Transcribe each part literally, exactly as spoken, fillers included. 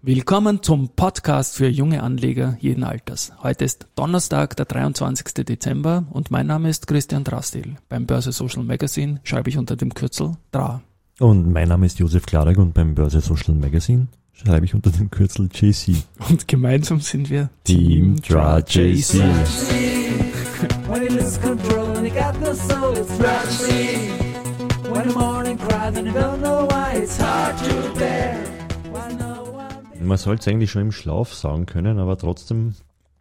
Willkommen zum Podcast für junge Anleger jeden Alters. Heute ist Donnerstag, der dreiundzwanzigster Dezember und mein Name ist Christian Drastil. Beim Börse Social Magazine schreibe ich unter dem Kürzel D R A. Und mein Name ist Josef Klarek und beim Börse Social Magazine schreibe ich unter dem Kürzel J C. Und gemeinsam sind wir Team D R A J C. Man sollte es eigentlich schon im Schlaf sagen können, aber trotzdem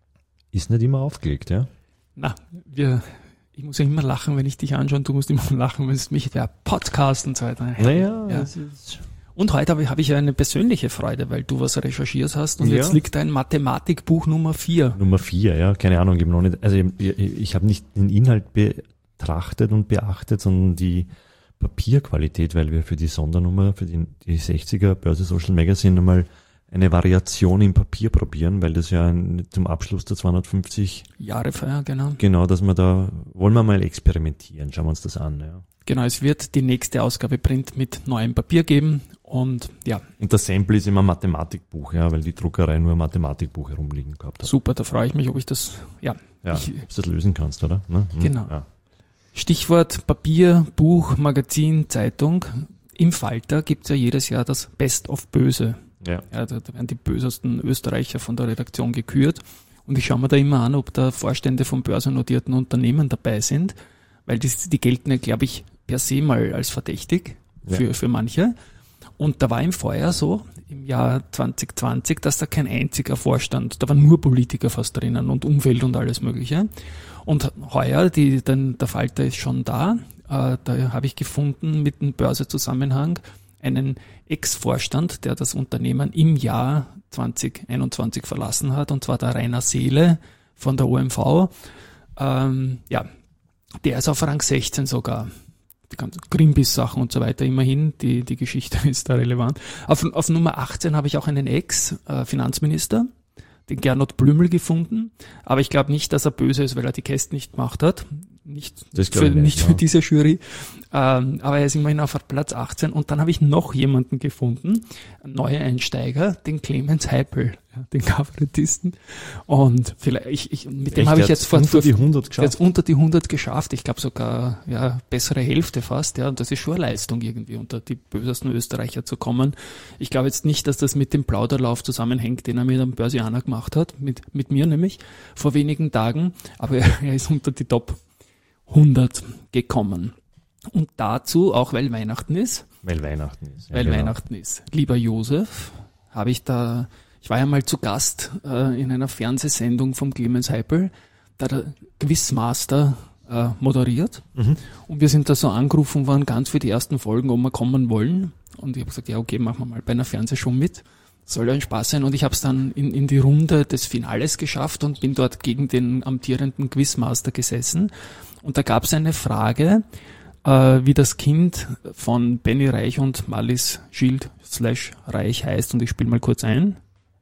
ist nicht immer aufgelegt, ja? Na, wir, ich muss ja immer lachen, wenn ich dich anschaue und du musst immer lachen, wenn es mich der Podcast und so weiter. Naja, ja. das ist... Und heute habe ich, habe ich eine persönliche Freude, weil du was recherchiert hast und ja. Jetzt liegt dein Mathematikbuch Nummer vier. Nummer vier, ja, keine Ahnung, ich habe noch nicht, also ich, ich, ich habe nicht den Inhalt betrachtet und beachtet, sondern die Papierqualität, weil wir für die Sondernummer, für die, die sechziger Börse Social Magazine nochmal eine Variation im Papier probieren, weil das ja ein, zum Abschluss der zweihundertfünfzig Jahre Feier, genau. Genau, dass wir da, wollen wir mal experimentieren, schauen wir uns das an, ja. Genau, es wird die nächste Ausgabe Print mit neuem Papier geben und ja. Und das Sample ist immer ein Mathematikbuch, ja, weil die Druckerei nur ein Mathematikbuch herumliegen gehabt hat. Super, da freue ich mich, ob ich das, ja. Ja, ich, ob du das lösen kannst, oder? Ne? Hm, genau. Ja. Stichwort Papier, Buch, Magazin, Zeitung. Im Falter gibt's ja jedes Jahr das Best of Böse. Ja. Ja, da werden die bösesten Österreicher von der Redaktion gekürt. Und ich schaue mir da immer an, ob da Vorstände von börsennotierten Unternehmen dabei sind, weil die, die gelten ja, glaube ich, per se mal als verdächtig für, ja. für manche. Und da war im Vorjahr so, im Jahr zwanzig zwanzig, dass da kein einziger Vorstand, da waren nur Politiker fast drinnen und Umwelt und alles Mögliche. Und heuer, die, denn der Falter ist schon da, äh, da habe ich gefunden mit dem Börsezusammenhang einen Ex-Vorstand, der das Unternehmen im Jahr zwanzig einundzwanzig verlassen hat, und zwar der Rainer Seele von der O M V. Ähm, ja, der ist auf Rang sechzehn sogar. Die ganzen Greenpeace-Sachen und so weiter, immerhin, die, die Geschichte ist da relevant. Auf, auf Nummer achtzehn habe ich auch einen Ex-Finanzminister, den Gernot Blümel, gefunden, aber ich glaube nicht, dass er böse ist, weil er die Käste nicht gemacht hat. Nicht für, nicht, nicht für ja. diese Jury, ähm, aber er ist immerhin auf Platz achtzehn. Und dann habe ich noch jemanden gefunden, einen neuen Einsteiger, den Clemens Heipel, ja, den Kabarettisten. Und vielleicht, ich, ich, mit dem habe ich jetzt vor, unter die hundert geschafft. Jetzt unter die hundert geschafft. Ich glaube sogar, ja, bessere Hälfte fast, ja. Und das ist schon eine Leistung, irgendwie unter die bösesten Österreicher zu kommen. Ich glaube jetzt nicht, dass das mit dem Plauderlauf zusammenhängt, den er mit einem Börsianer gemacht hat, mit, mit mir nämlich, vor wenigen Tagen. Aber er, er ist unter die Top hundert gekommen. Und dazu, auch weil Weihnachten ist. Weil Weihnachten ist. Ja, weil genau. Weihnachten ist. Lieber Josef, habe ich da, ich war ja mal zu Gast äh, in einer Fernsehsendung vom Clemens Heipel, da der Quizmaster äh, moderiert. Mhm. Und wir sind da so angerufen worden, ganz für die ersten Folgen, ob wir kommen wollen. Und ich habe gesagt, ja okay, machen wir mal bei einer Fernsehshow mit. Soll ja ein Spaß sein. Und ich habe es dann in, in die Runde des Finales geschafft und bin dort gegen den amtierenden Quizmaster gesessen. Und da gab es eine Frage, äh, wie das Kind von Benny Reich und Marlies Schild slash Reich heißt. Und ich spiele mal kurz ein.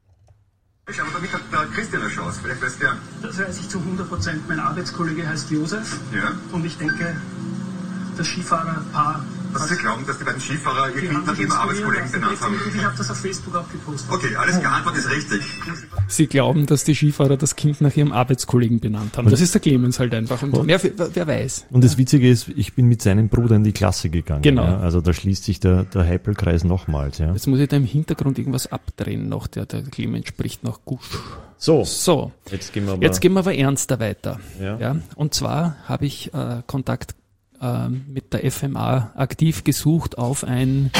Aber damit hat der Christian eine Chance. Vielleicht weiß der. Das weiß ich zu hundert Prozent. Mein Arbeitskollege heißt Josef. Ja. Und ich denke, das Skifahrerpaar... Was Sie glauben, dass die beiden Skifahrer ihr Kind nach ihrem Arbeitskollegen benannt haben? Ich habe das auf Facebook auch gepostet. Okay, alles klar, Antwort ist richtig. Sie glauben, dass die Skifahrer das Kind nach ihrem Arbeitskollegen benannt haben. Das ist der Clemens halt einfach. Und wer, wer weiß. Und das Witzige ist, ich bin mit seinem Bruder in die Klasse gegangen. Genau. Ja? Also da schließt sich der, der Heipel-Kreis nochmals. Ja? Jetzt muss ich da im Hintergrund irgendwas abdrehen noch. Der, der Clemens spricht noch Gusch. So. So. Jetzt gehen wir aber, Jetzt gehen wir aber ernster weiter. Ja. Ja? Und zwar habe ich äh, Kontakt mit der F M A aktiv gesucht auf ein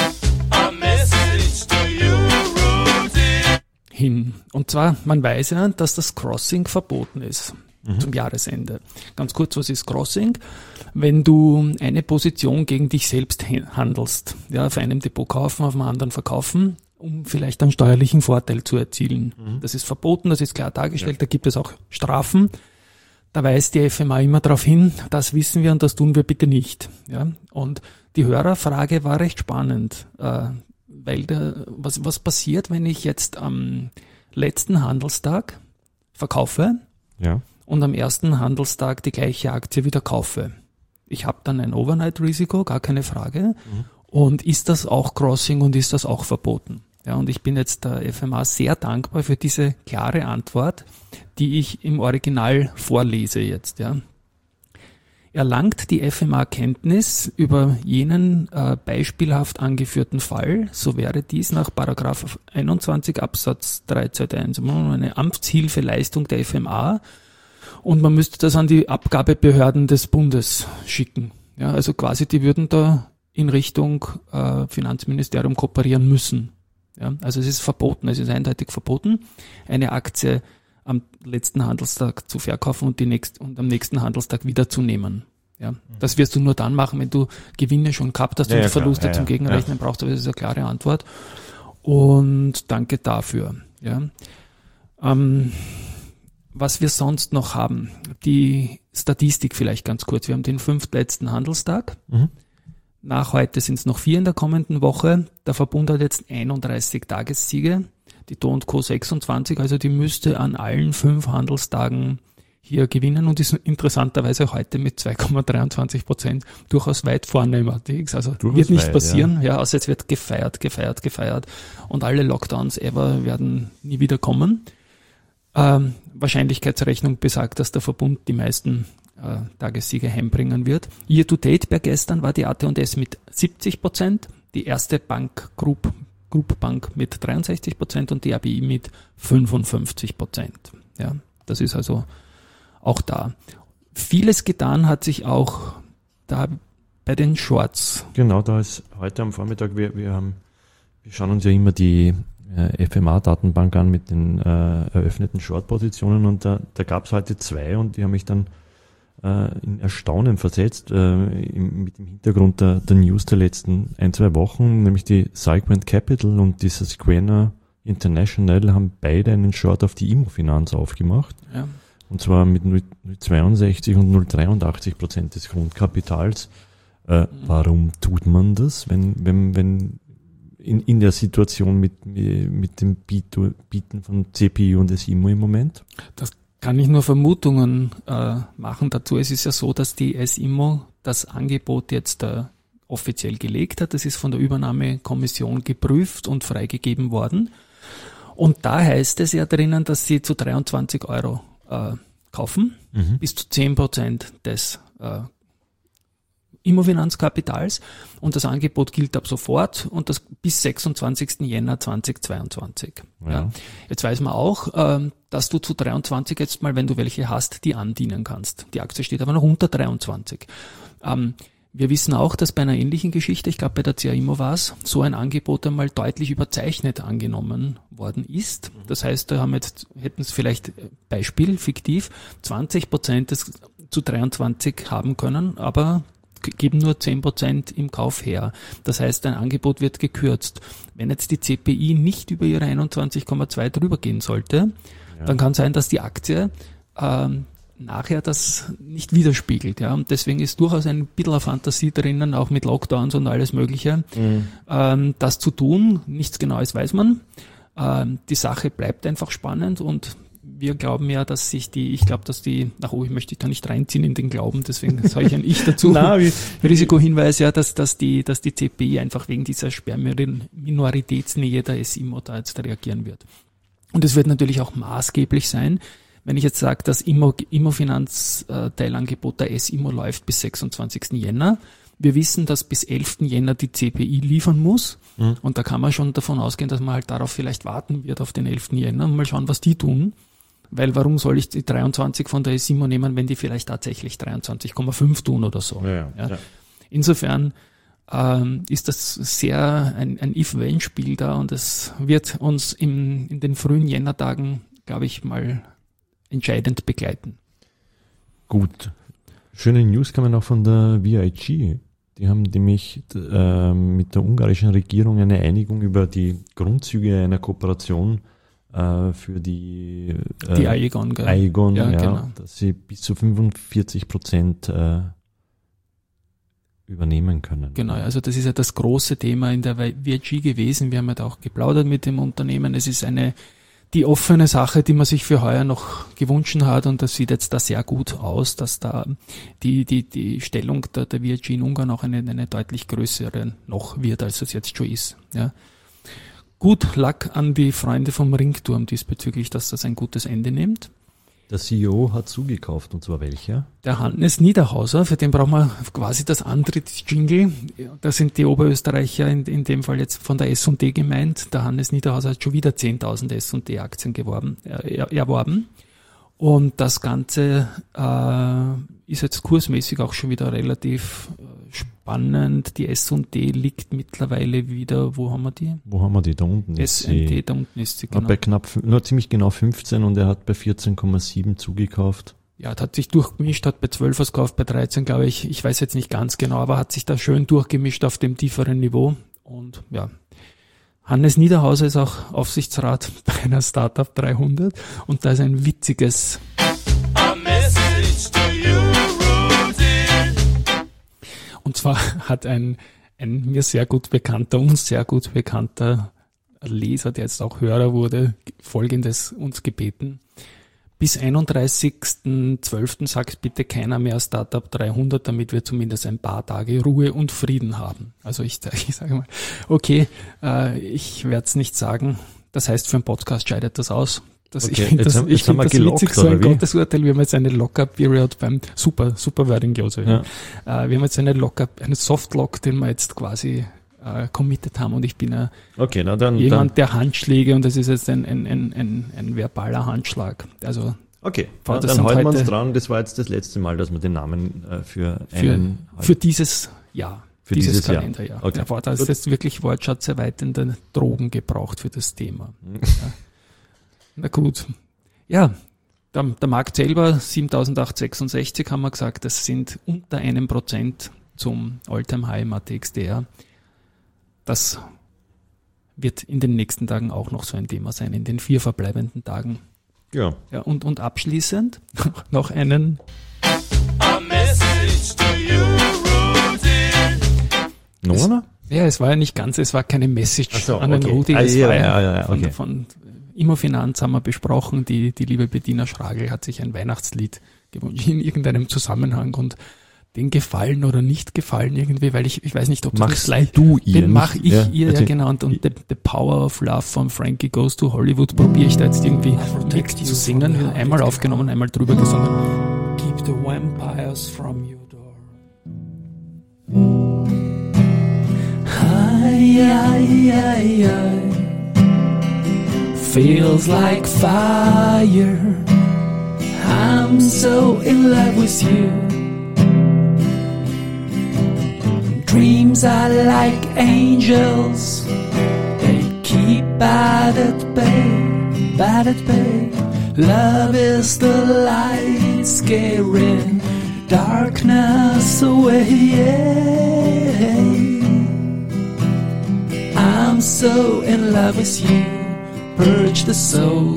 hin. Und zwar, man weiß ja, dass das Crossing verboten ist mhm. zum Jahresende. Ganz kurz, was ist Crossing? Wenn du eine Position gegen dich selbst handelst, ja, auf einem Depot kaufen, auf einem anderen verkaufen, um vielleicht einen steuerlichen Vorteil zu erzielen. Mhm. Das ist verboten, das ist klar dargestellt, ja. Da gibt es auch Strafen. Da weist die F M A immer darauf hin, das wissen wir und das tun wir bitte nicht. Ja? Und die Hörerfrage war recht spannend, äh, weil der, was, was passiert, wenn ich jetzt am letzten Handelstag verkaufe ja. und am ersten Handelstag die gleiche Aktie wieder kaufe? Ich habe dann ein Overnight-Risiko, gar keine Frage. Mhm. Und ist das auch Crossing und ist das auch verboten? Ja, und ich bin jetzt der F M A sehr dankbar für diese klare Antwort, die ich im Original vorlese jetzt. Ja. Erlangt die F M A Kenntnis über jenen äh, beispielhaft angeführten Fall, so wäre dies nach Paragraph einundzwanzig Absatz drei Zeit eins eine Amtshilfeleistung der F M A und man müsste das an die Abgabebehörden des Bundes schicken. Ja, also quasi die würden da in Richtung äh, Finanzministerium kooperieren müssen. Ja, also es ist verboten, es ist eindeutig verboten, eine Aktie am letzten Handelstag zu verkaufen und die nächst, und am nächsten Handelstag wiederzunehmen. Ja, das wirst du nur dann machen, wenn du Gewinne schon gehabt hast ja, und ja, Verluste ja, zum ja, Gegenrechnen ja. brauchst, aber das ist eine klare Antwort. Und danke dafür. Ja. Ähm, was wir sonst noch haben, die Statistik vielleicht ganz kurz. Wir haben den fünftletzten Handelstag. Mhm. Nach heute sind es noch vier in der kommenden Woche. Der Verbund hat jetzt einunddreißig Tagessiege, die Do und Co. sechsundzwanzig, also die müsste an allen fünf Handelstagen hier gewinnen und ist interessanterweise heute mit zwei Komma dreiundzwanzig Prozent durchaus weit vorne im A T X. Also Durchaus wird nicht weit, passieren, ja. ja, außer jetzt wird gefeiert, gefeiert, gefeiert und alle Lockdowns ever werden nie wieder kommen. Ähm, Wahrscheinlichkeitsrechnung besagt, dass der Verbund die meisten äh, Tagessiege heimbringen wird. Year to date per gestern war die A T und S mit siebzig Prozent, die erste Bank Group, Group Bank mit dreiundsechzig Prozent und die A B I mit fünfundfünfzig Prozent. Ja, das ist also auch da. Vieles getan hat sich auch da bei den Shorts. Genau, da ist heute am Vormittag, wir, wir haben, wir schauen uns ja immer die äh, F M A-Datenbank an mit den äh, eröffneten Short-Positionen und da, da gab es heute zwei und die haben mich dann äh, in Erstaunen versetzt, äh, im, mit dem Hintergrund der, der News der letzten ein, zwei Wochen, nämlich die Sequent Capital und die Susquehanna International haben beide einen Short auf die Immofinanz aufgemacht. Ja. Und zwar mit null Komma zweiundsechzig und null Komma dreiundachtzig Prozent des Grundkapitals. Äh, mhm. Warum tut man das, wenn, wenn, wenn in, in der Situation mit, mit dem Bieten von C P I und S I M O im Moment? Das kann ich nur Vermutungen äh, machen dazu. Es ist ja so, dass die S I M O das Angebot jetzt äh, offiziell gelegt hat. Das ist von der Übernahmekommission geprüft und freigegeben worden. Und da heißt es ja drinnen, dass sie zu dreiundzwanzig Euro äh, kaufen, mhm. bis zu zehn Prozent des äh, Immofinanzkapitals und das Angebot gilt ab sofort und das bis sechsundzwanzigsten Jänner zweitausendzweiundzwanzig. Ja. Ja. Jetzt weiß man auch, äh, dass du zu dreiundzwanzig jetzt mal, wenn du welche hast, die andienen kannst. Die Aktie steht aber noch unter dreiundzwanzig. Ähm, Wir wissen auch, dass bei einer ähnlichen Geschichte, ich glaube bei der C A Immo war es, so ein Angebot einmal deutlich überzeichnet angenommen worden ist. Das heißt, da haben jetzt, hätten es vielleicht Beispiel, fiktiv, zwanzig Prozent des zu dreiundzwanzig haben können, aber geben nur zehn Prozent im Kauf her. Das heißt, ein Angebot wird gekürzt. Wenn jetzt die C P I nicht über ihre einundzwanzig Komma zwei drüber gehen sollte, ja. dann kann sein, dass die Aktie ähm, nachher das nicht widerspiegelt, ja. Und deswegen ist durchaus ein bisschen Fantasie drinnen, auch mit Lockdowns und alles Mögliche, mhm. ähm, das zu tun. Nichts Genaues weiß man. Ähm, die Sache bleibt einfach spannend und wir glauben ja, dass sich die, ich glaube, dass die, ach oh, ich möchte dich da nicht reinziehen in den Glauben, deswegen sage ich ein Ich dazu. Na, wie, Risikohinweis, ja, dass, dass die, dass die C P I einfach wegen dieser Sperrminoritätsnähe der S I M O da jetzt reagieren wird. Und es wird natürlich auch maßgeblich sein, wenn ich jetzt sage, das Immo, Immofinanz-Teilangebot der S I M O läuft bis sechsundzwanzigsten Jänner. Wir wissen, dass bis elften Jänner die C P I liefern muss. Mhm. Und da kann man schon davon ausgehen, dass man halt darauf vielleicht warten wird auf den elften Jänner und mal schauen, was die tun. Weil warum soll ich die dreiundzwanzig von der S I M O nehmen, wenn die vielleicht tatsächlich dreiundzwanzig Komma fünf tun oder so. Ja, ja. Ja. Insofern ähm, ist das sehr ein, ein If-When-Spiel da und es wird uns im, in den frühen Jännertagen, glaube ich, mal entscheidend begleiten. Gut. Schöne News kamen auch von der V I G. Die haben nämlich äh, mit der ungarischen Regierung eine Einigung über die Grundzüge einer Kooperation äh, für die äh, die Aegon, gell? Aegon, ja, ja, genau. dass sie bis zu fünfundvierzig Prozent äh, übernehmen können. Genau, also das ist ja das große Thema in der V I G gewesen. Wir haben ja da auch geplaudert mit dem Unternehmen. Es ist eine die offene Sache, die man sich für heuer noch gewünscht hat und das sieht jetzt da sehr gut aus, dass da die die die Stellung der, der V I G in Ungarn auch eine, eine deutlich größere noch wird, als es jetzt schon ist. Ja. Gut Luck an die Freunde vom Ringturm diesbezüglich, dass das ein gutes Ende nimmt. Der C E O hat zugekauft, und zwar welcher? Der Hannes Niederhauser, für den brauchen wir quasi das Antritts-Jingle. Da sind die Oberösterreicher in, in dem Fall jetzt von der S und D gemeint. Der Hannes Niederhauser hat schon wieder zehntausend S und D-Aktien geworben, äh, erworben. Und das Ganze äh, ist jetzt kursmäßig auch schon wieder relativ äh, spannend. Die S und D liegt mittlerweile wieder, wo haben wir die? Wo haben wir die? Da unten S ist und D, sie. da unten ist sie, Genau. genau. Bei knapp, nur ziemlich genau fünfzehn, und er hat bei vierzehn Komma sieben zugekauft. Ja, hat sich durchgemischt, hat bei zwölf was gekauft, bei dreizehn glaube ich, ich weiß jetzt nicht ganz genau, aber hat sich da schön durchgemischt auf dem tieferen Niveau. Und ja, Hannes Niederhauser ist auch Aufsichtsrat bei einer Startup dreihundert, und da ist ein witziges und zwar hat ein, ein mir sehr gut bekannter, uns sehr gut bekannter Leser, der jetzt auch Hörer wurde, Folgendes uns gebeten: Bis einunddreißigsten zwölften sagt bitte keiner mehr Startup dreihundert, damit wir zumindest ein paar Tage Ruhe und Frieden haben. Also ich, ich sage mal, okay, äh, ich werde es nicht sagen. Das heißt, für einen Podcast scheidet das aus. Das, Okay, ich finde jetzt das, haben- ich jetzt haben find wir das gelockt, witzig, so ein oder wie? Gottesurteil. Wir haben jetzt eine Lock-up-Period beim super, super Wording, Josef. Ja. Äh, wir haben jetzt eine Lock-up, einen Soft-Lock, den wir jetzt quasi äh, committed haben, und ich bin ja Okay, na dann. jemand, dann der Handschläge, und das ist jetzt ein, ein, ein, ein, ein verbaler Handschlag. Also okay, Boah, na, das dann sind halten wir uns heute- dran. Das war jetzt das letzte Mal, dass wir den Namen äh, für für, einen für dieses Jahr. Für dieses, dieses Jahr. Kalenderjahr. Okay. Ja, boah, da ist Gut. jetzt wirklich wortschatzerweiternde Drogen gebraucht für das Thema. Ja. Na gut. Ja, der, der Markt selber, siebentausendachthundertsechsundsechzig haben wir gesagt, das sind unter einem Prozent zum All-Time-High im A T X D R. Das wird in den nächsten Tagen auch noch so ein Thema sein, in den vier verbleibenden Tagen. Ja, Ja, und, und abschließend noch einen noch einer? Ja, es war ja nicht ganz, es war keine Message Ach so, an den okay. Rudi, Ah, es ja, war ja, ja, ja, von, okay. von Immofinanz haben wir besprochen, die, die liebe Bettina Schragel hat sich ein Weihnachtslied gewünscht in irgendeinem Zusammenhang, und den gefallen oder nicht gefallen irgendwie, weil ich, ich weiß nicht, ob du Machst das leicht, du ihr, den mach nicht- ich ja, ihr, ja erzähl. genau, und, und the, the Power of Love von Frankie Goes to Hollywood probiere ich da jetzt irgendwie mit zu singen, einmal aufgenommen, einmal drüber gesungen. Keep the vampires from your door. Hi, hi, hi, hi. Feels like fire. I'm so in love with you. Dreams are like angels. They keep bad at bay, bad at bay. Love is the light scaring darkness away. I'm so in love with you. Purge the soul.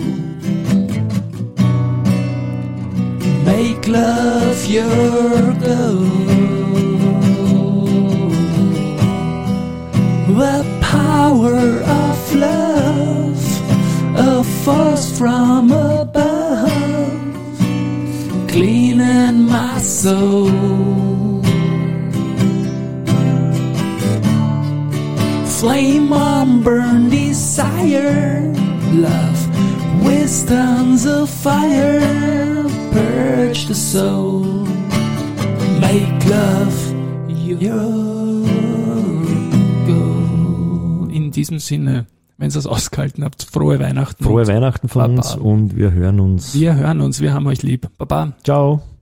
Make love your goal. The power of love, a force from above, cleaning my soul. Flame on, burn desire, love, wisdom's a fire, purge the soul, make love your goal. In diesem Sinne, wenn ihr es ausgehalten habt, frohe Weihnachten. Frohe Weihnachten von Baba. uns, und wir hören uns. Wir hören uns, wir haben euch lieb. Baba. Ciao.